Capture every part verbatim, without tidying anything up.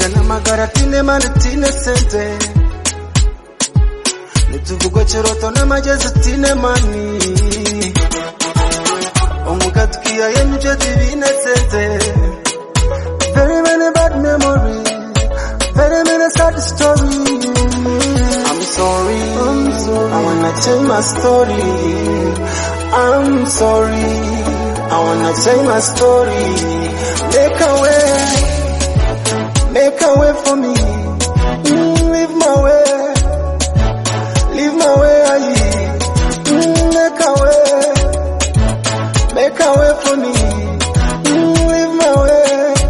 Kana magara tine mani tine sente Nituvugo cheroto na majezi tine mani Omukatukia yenje divine sente Very many bad memories, very many sad stories. I'm sorry, I'm sorry, I wanna change my story. I'm sorry, I wanna change my story. Make a way, make a way for me. Mm, leave my way, leave my way, mm, make a way, make a way for me. Mm, leave my way.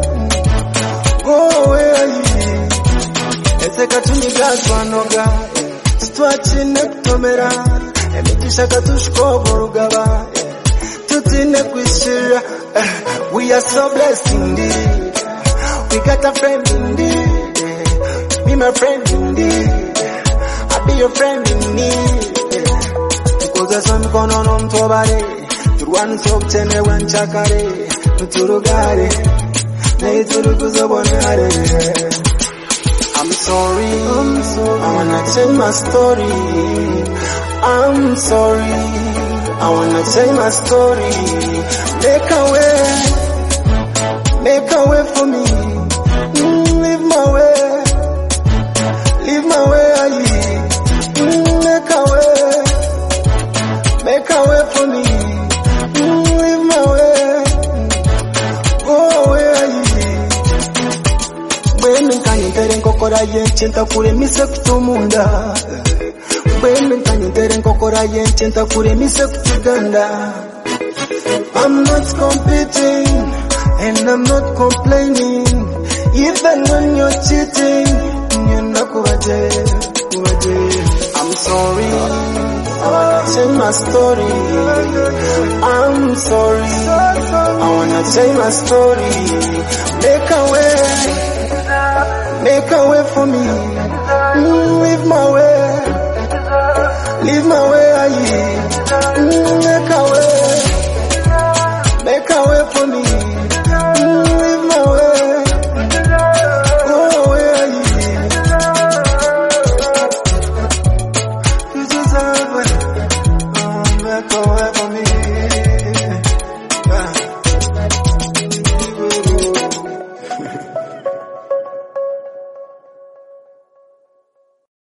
Katunigatwanoga Situachine kutomera Emitisha katushkobo rugaba Tutine kwishira We are so blessed indeed We got a friend indeed Be my friend indeed I'll be your friend in need Tukoza sonkono no mtobare Turuan sobchene wanchakare Muturugare Neiturukuzo bonare I'm sorry, I'm sorry, I wanna change my story. I'm sorry, I wanna change my story. Make a way, make a way for me. Mm, leave my way, leave my way, mm, make a way, make a way for me. Mm, leave my way, go away. When can you get in Kokora Yenta Kure Misek to Munda? When can you get in Kokora Yenta Kure Misek to Ganda? I'm not competing and I'm not complaining. Even when you're cheating, you're not kuwaje, kuwaje. I'm sorry, I wanna change my story. I'm sorry, I wanna change my story. Make a way. Make a way for me, mm, leave my way, leave my way, mm, make a way.